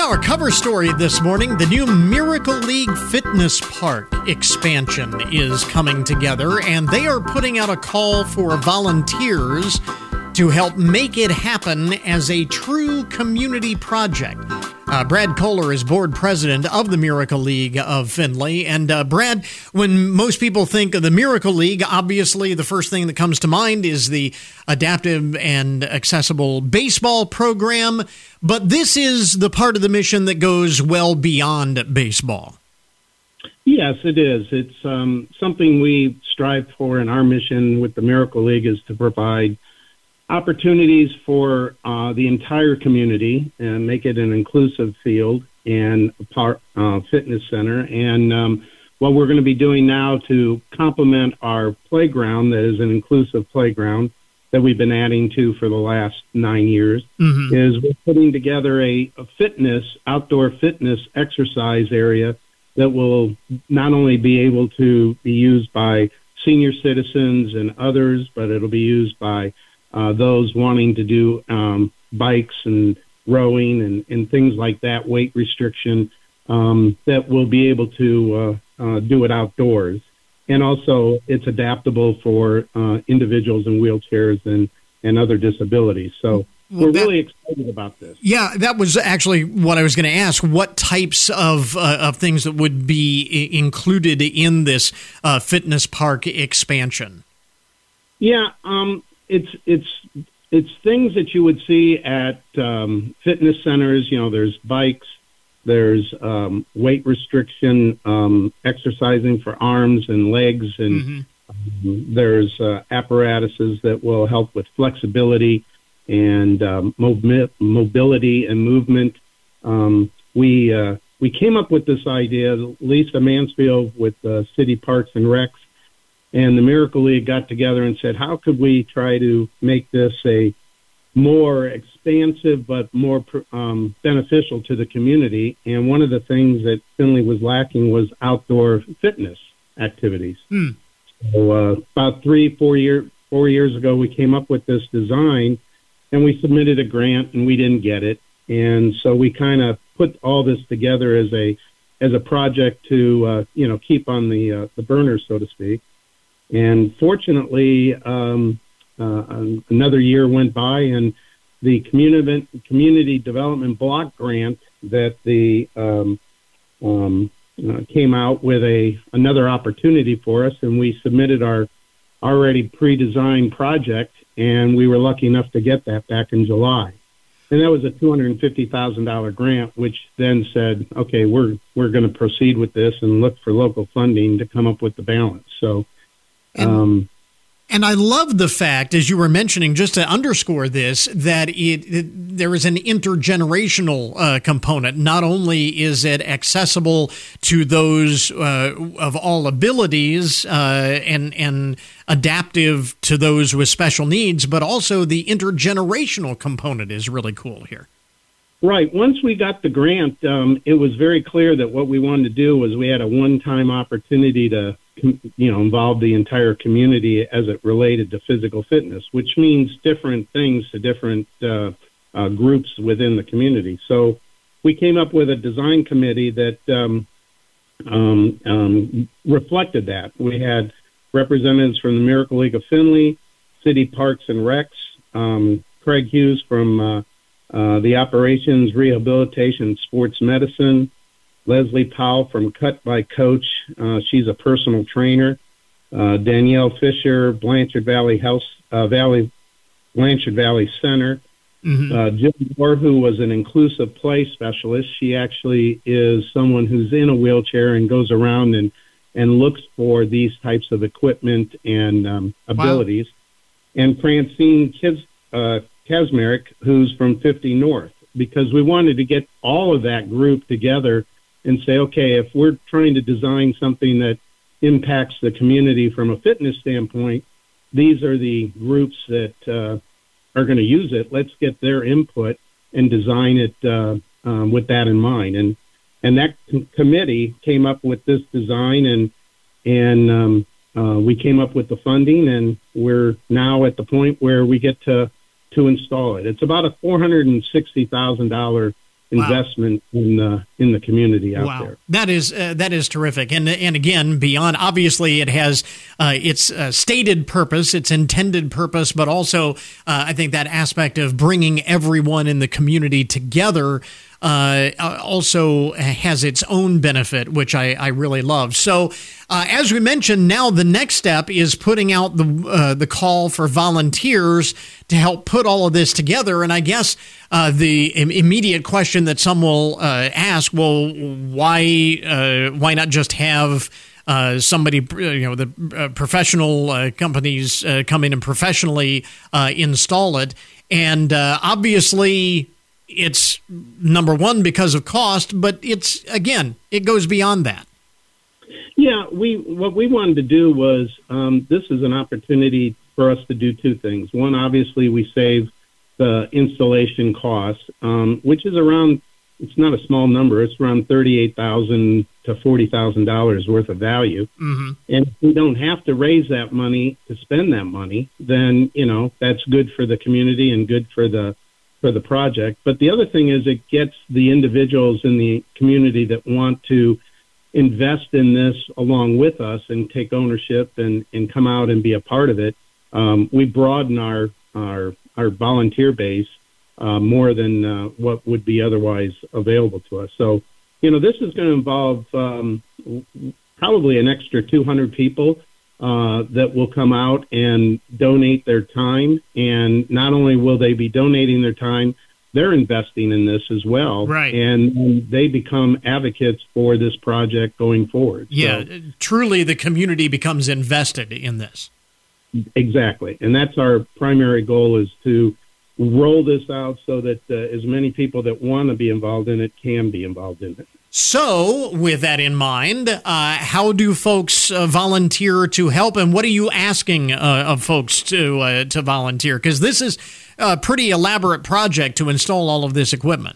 Our cover story this morning, the new Miracle League Fitness Park expansion is coming together, and they are putting out a call for volunteers to help make it happen as a true community project. Brad Kohler is board president of the Miracle League of Findlay. And Brad, when most people think of the Miracle League, obviously the first thing that comes to mind is the adaptive and accessible baseball program. But this is the part of the mission that goes well beyond baseball. Yes, it is. It's something we strive for, and our mission with the Miracle League is to provide opportunities for the entire community and make it an inclusive field and fitness center. And what we're going to be doing now to complement our playground, that is an inclusive playground that we've been adding to for the last 9 years, is we're putting together a outdoor fitness exercise area that will not only be able to be used by senior citizens and others, but it'll be used by those wanting to do bikes and rowing and things like that, weight restriction, that will be able to do it outdoors. And also it's adaptable for individuals in wheelchairs and other disabilities. So we're really excited about this. Yeah, that was actually what I was going to ask. What types of things that would be included in this fitness park expansion? Yeah, it's things that you would see at fitness centers. You know, there's bikes, there's weight restriction, exercising for arms and legs, and there's apparatuses that will help with flexibility and mobility and movement. We came up with this idea, Lisa Mansfield with City Parks and Recs, and the Miracle League got together and said, how could we try to make this a more expansive but more beneficial to the community? And one of the things that Findlay was lacking was outdoor fitness activities. So about 4 years ago, we came up with this design, and we submitted a grant, and we didn't get it. And so we kind of put all this together as a project to keep on the burner, so to speak. And fortunately, another year went by, and the community development block grant that came out with another opportunity for us, and we submitted our already pre-designed project, and we were lucky enough to get that back in July. And that was a $250,000 grant, which then said, okay, we're going to proceed with this and look for local funding to come up with the balance. So. And I love the fact, as you were mentioning, just to underscore this, that there is an intergenerational component. Not only is it accessible to those of all abilities and adaptive to those with special needs, but also the intergenerational component is really cool here. Right. Once we got the grant, it was very clear that what we wanted to do was we had a one-time opportunity to involve the entire community as it related to physical fitness, which means different things to different groups within the community. So we came up with a design committee that reflected that. We had representatives from the Miracle League of Findlay, City Parks and Recs, Craig Hughes from the Operations, Rehabilitation, Sports Medicine, Leslie Powell from Cut by Coach. She's a personal trainer. Danielle Fisher, Blanchard Valley Blanchard Valley Center. Jill Moore, who was an inclusive play specialist. She actually is someone who's in a wheelchair and goes around and looks for these types of equipment and abilities. Wow. And Francine Kazmarek, who's from 50 North, because we wanted to get all of that group together and say, okay, if we're trying to design something that impacts the community from a fitness standpoint, these are the groups that are going to use it. Let's get their input and design it with that in mind. And that committee came up with this design, and we came up with the funding, and we're now at the point where we get to install it. It's about a $460,000 investment in the community out there. That is terrific. And again, beyond, obviously it has its stated purpose, its intended purpose, but also I think that aspect of bringing everyone in the community together also has its own benefit, which I really love. So, as we mentioned, now the next step is putting out the call for volunteers to help put all of this together. And I guess the immediate question that some will ask, well, why not just have somebody, the professional companies come in and professionally install it? And obviously, it's number one because of cost, but it goes beyond that. Yeah, what we wanted to do was this is an opportunity for us to do two things. One, obviously, we save the installation costs, which is around, it's not a small number, it's around $38,000 to $40,000 worth of value. Mm-hmm. And if we don't have to raise that money to spend that money, then, that's good for the community and good for the project. But the other thing is it gets the individuals in the community that want to invest in this along with us and take ownership and come out and be a part of it. We broaden our volunteer base more than what would be otherwise available to us. So, this is going to involve probably an extra 200 people that will come out and donate their time. And not only will they be donating their time, they're investing in this as well. Right. And they become advocates for this project going forward. Yeah, so, truly the community becomes invested in this. Exactly. And that's our primary goal, is to roll this out so that as many people that want to be involved in it can be involved in it. So, with that in mind, how do folks volunteer to help, and what are you asking of folks to volunteer? Because this is a pretty elaborate project to install all of this equipment.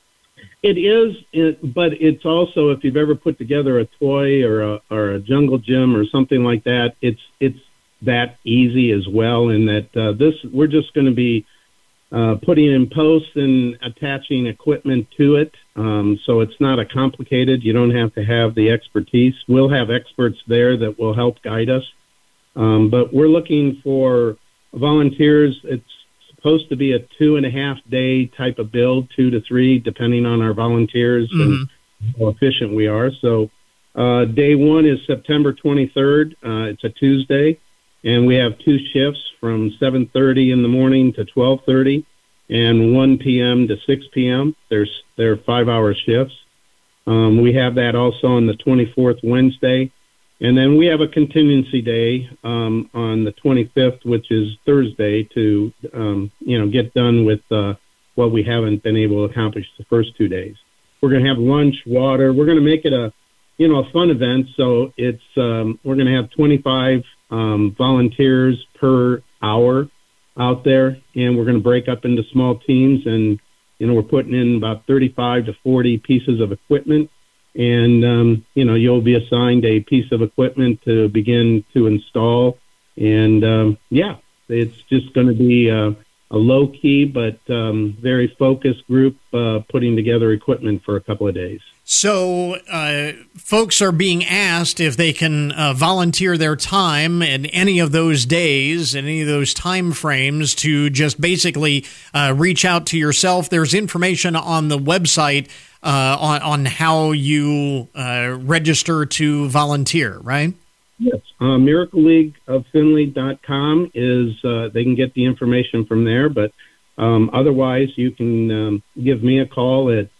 It is, but it's also, if you've ever put together a toy or a jungle gym or something like that, it's that easy as well. In that we're just going to be putting in posts and attaching equipment to it. So it's not a complicated, you don't have to have the expertise. We'll have experts there that will help guide us. But we're looking for volunteers. It's supposed to be a 2.5 day type of build, 2 to 3, depending on our volunteers and how efficient we are. So day one is September 23rd. It's a Tuesday. And we have 2 shifts from 7:30 in the morning to 12:30 and 1 p.m. to 6 p.m. They're 5-hour shifts. We have that also on the 24th Wednesday. And then we have a contingency day on the 25th, which is Thursday, to get done with what we haven't been able to accomplish the first 2 days. We're going to have lunch, water. We're going to make it a fun event. So it's we're going to have 25 volunteers per hour out there, and we're going to break up into small teams, and we're putting in about 35 to 40 pieces of equipment, and you'll be assigned a piece of equipment to begin to install, and it's just going to be a low-key but very focused group putting together equipment for a couple of days. So folks are being asked if they can volunteer their time in any of those days, in any of those time frames, to just basically reach out to yourself. There's information on the website on how you register to volunteer, right? Yes. MiracleLeagueofFinley.com is, they can get the information from there, but otherwise you can give me a call at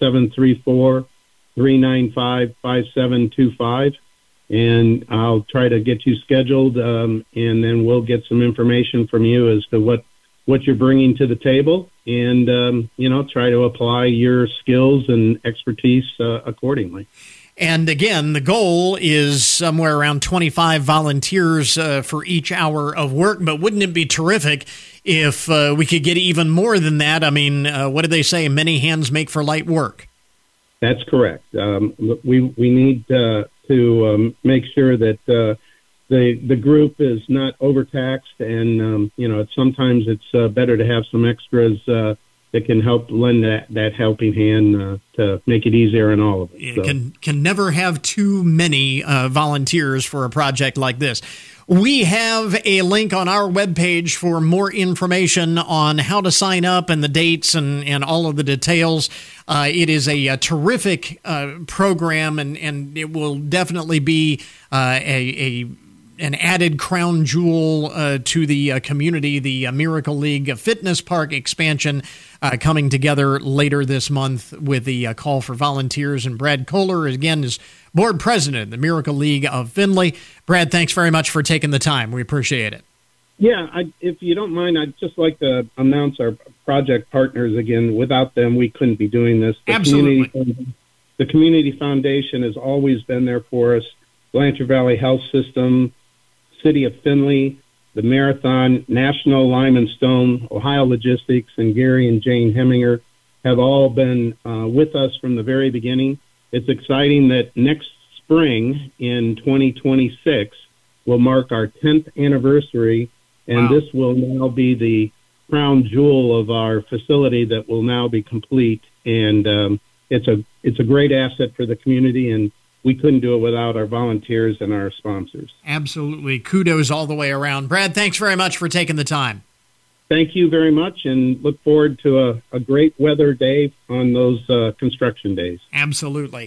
734-395-5725, and I'll try to get you scheduled, and then we'll get some information from you as to what you're bringing to the table, and try to apply your skills and expertise accordingly. And again, the goal is somewhere around 25 volunteers for each hour of work. But wouldn't it be terrific if we could get even more than that? I mean, what do they say? Many hands make for light work. That's correct. We need to make sure that the group is not overtaxed, and sometimes it's better to have some extras that can help lend that helping hand to make it easier on all of us. So. Can never have too many volunteers for a project like this. We have a link on our webpage for more information on how to sign up and the dates and all of the details. It is a terrific program, and it will definitely be an added crown jewel to the community, the Miracle League Fitness Park expansion coming together later this month with the call for volunteers. And Brad Kohler, again, is board president of the Miracle League of Findlay. Brad, thanks very much for taking the time. We appreciate it. Yeah, if you don't mind, I'd just like to announce our project partners again. Without them, we couldn't be doing this. Absolutely. The Community Foundation has always been there for us. Blanchard Valley Health System, City of Findlay, the Marathon, National Lyman Stone, Ohio Logistics, and Gary and Jane Heminger have all been with us from the very beginning. It's exciting that next spring in 2026 will mark our 10th anniversary, and This will now be the crown jewel of our facility that will now be complete. And it's a great asset for the community, and we couldn't do it without our volunteers and our sponsors. Absolutely. Kudos all the way around. Brad, thanks very much for taking the time. Thank you very much, and look forward to a great weather day on those construction days. Absolutely.